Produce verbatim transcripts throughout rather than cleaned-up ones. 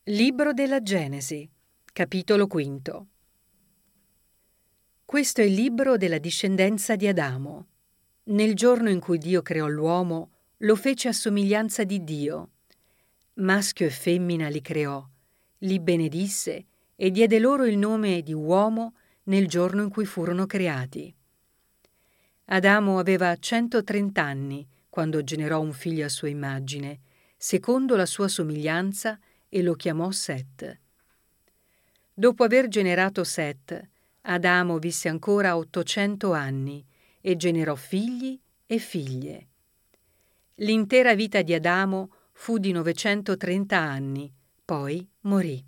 Libro della Genesi, capitolo quinto. Questo è il libro della discendenza di Adamo. Nel giorno in cui Dio creò l'uomo, lo fece a somiglianza di Dio. Maschio e femmina li creò, li benedisse e diede loro il nome di uomo nel giorno in cui furono creati. Adamo aveva centotrenta anni quando generò un figlio a sua immagine, secondo la sua somiglianza, e lo chiamò Set. Dopo aver generato Set, Adamo visse ancora ottocento anni e generò figli e figlie. L'intera vita di Adamo fu di novecentotrenta anni, poi morì.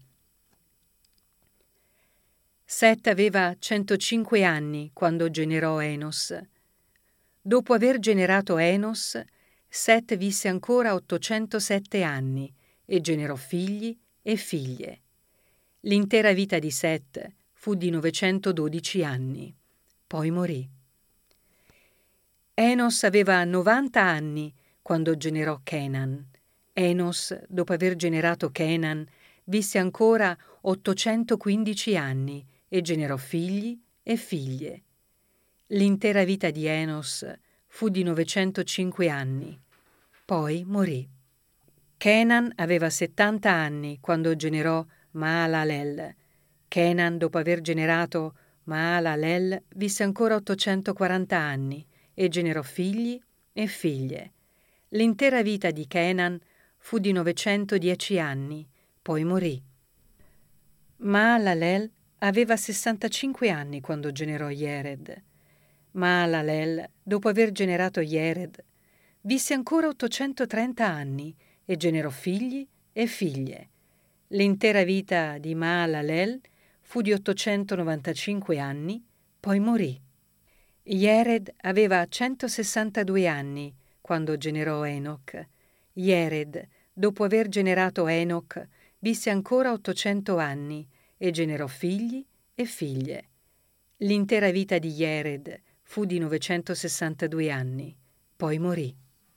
Set aveva centocinque anni quando generò Enos. Dopo aver generato Enos, Set visse ancora ottocentosette anni e generò figli e figlie. L'intera vita di Set fu di novecentododici anni, poi morì. Enos aveva novanta anni quando generò Kenan. Enos, dopo aver generato Kenan, visse ancora ottocentoquindici anni e generò figli e figlie. L'intera vita di Enos fu di novecentocinque anni, poi morì. Kenan aveva settanta anni quando generò Mahalalel. Kenan, dopo aver generato Mahalalel, visse ancora ottocentoquaranta anni e generò figli e figlie. L'intera vita di Kenan fu di novecentodieci anni, poi morì. Mahalalel aveva sessantacinque anni quando generò Yered. Mahalalel, dopo aver generato Yered, visse ancora ottocentotrenta anni e generò figli e figlie. L'intera vita di Mahalalel fu di ottocentonovantacinque anni, poi morì. Yered aveva centosessantadue anni quando generò Enoch. Yered, dopo aver generato Enoch, visse ancora ottocento anni e generò figli e figlie. L'intera vita di Yered fu di novecentosessantadue anni, poi morì.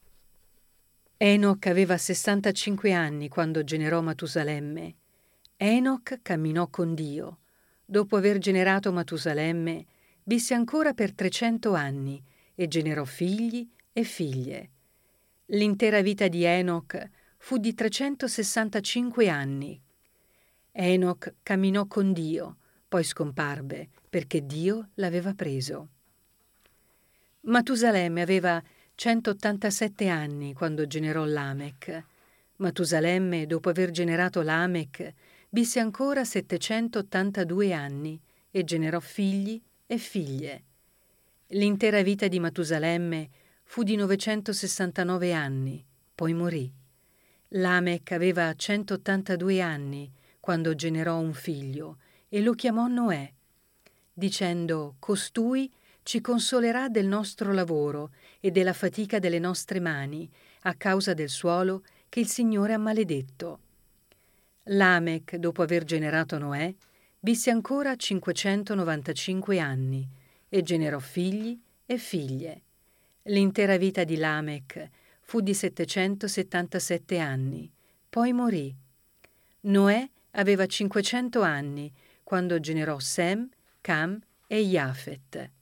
Enoch aveva sessantacinque anni quando generò Matusalemme. Enoch camminò con Dio. Dopo aver generato Matusalemme, visse ancora per trecento anni e generò figli e figlie. L'intera vita di Enoch fu di trecentosessantacinque anni. Enoch camminò con Dio, poi scomparve perché Dio l'aveva preso. Matusalemme aveva centottantasette anni quando generò Lamech. Matusalemme, dopo aver generato Lamech, visse ancora settecentottantadue anni e generò figli e figlie. L'intera vita di Matusalemme fu di novecentosessantanove anni, poi morì. Lamech aveva centottantadue anni quando generò un figlio e lo chiamò Noè, dicendo: «Costui ci consolerà del nostro lavoro e della fatica delle nostre mani, a causa del suolo che il Signore ha maledetto». Lamech, dopo aver generato Noè, visse ancora cinquecentonovantacinque anni e generò figli e figlie. L'intera vita di Lamech fu di settecentosettantasette anni, poi morì. Noè aveva cinquecento anni quando generò Sem, Cam e Jafet.